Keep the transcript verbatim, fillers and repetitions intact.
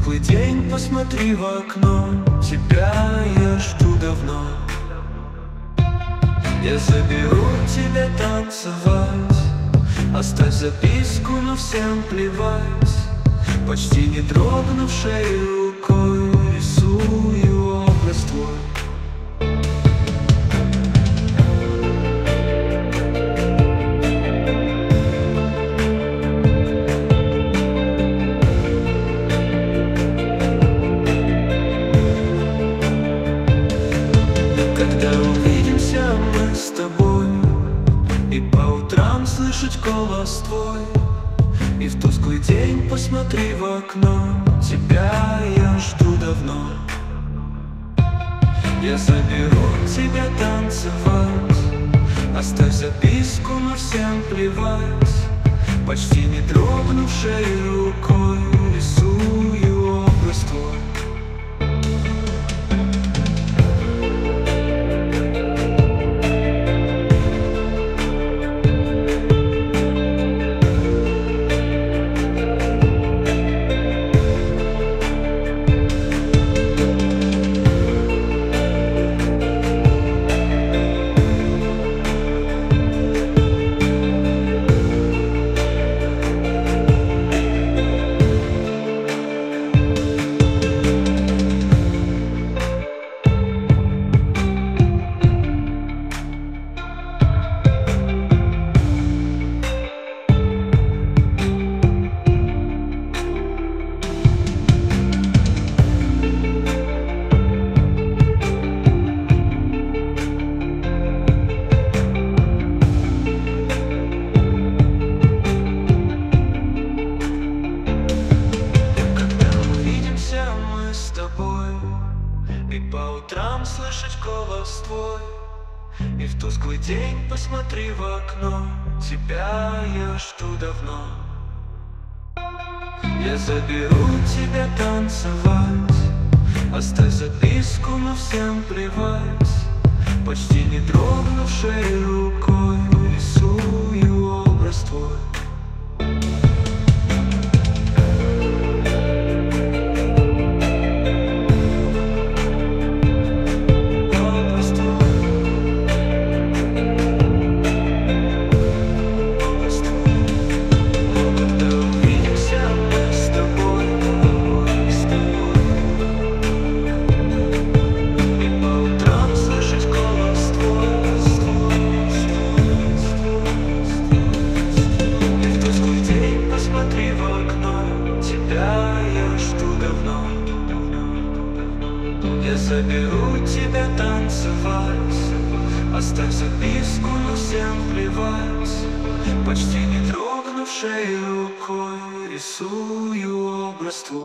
тусклый день посмотри в окно, тебя я жду давно. Я заберу тебя танцевать, оставь записку, но всем плевать. Почти не дрогнувшей рукой рисую образ твой. Когда увидимся мы с тобой, и по утрам слышать голос твой, и в тусклый день посмотри в окно, тебя я жду давно. Я заберу тебя танцевать, оставь записку, но всем плевать. Почти не дрогнувшей рукой рисую образ твой. И по утрам слышать голос твой, и в тусклый день посмотри в окно, тебя я жду давно. Я заберу тебя танцевать, оставь записку, но всем плевать. Почти не дрогнувшей рукой рисую образ твой. Я заберу тебя танцевать, оставь записку, но всем плевать. Почти не дрогнувшей рукой рисую образ твой.